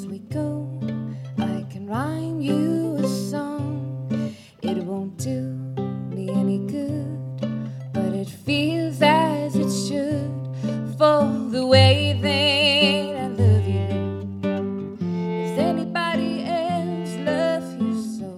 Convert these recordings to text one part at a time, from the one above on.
we go, I can rhyme you a song. It won't do me any good, but it feels as it should for the way that I love you. Does anybody else love you so?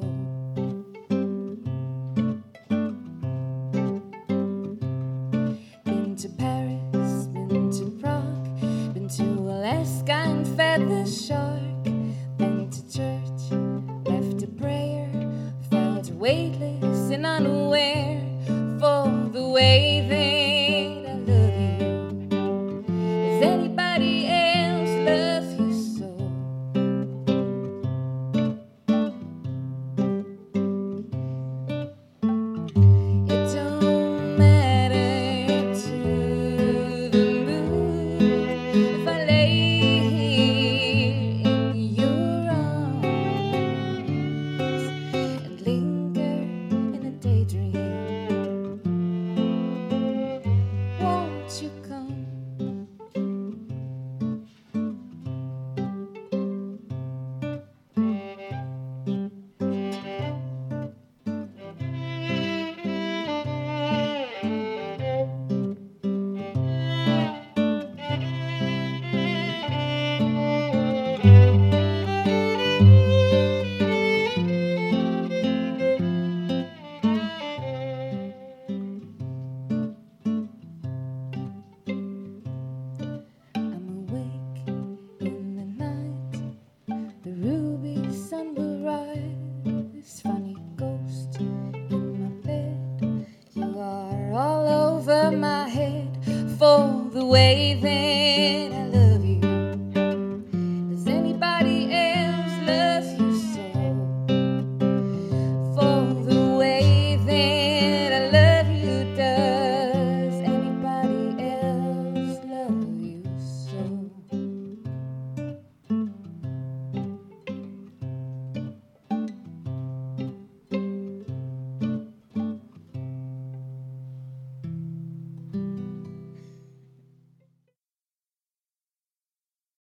Been to Paris, been to Prague, been to Alaska and fed the shark. Been to church, left a prayer, felt weightless and unaware for the way that I love you. Does anybody else love you so? It don't matter to the moon if I lay here in your arms and linger in a daydream. Won't you come? I'm awake in the night, the ruby sun will rise. Funny ghost in my bed, you are all over my head for the way that I love you.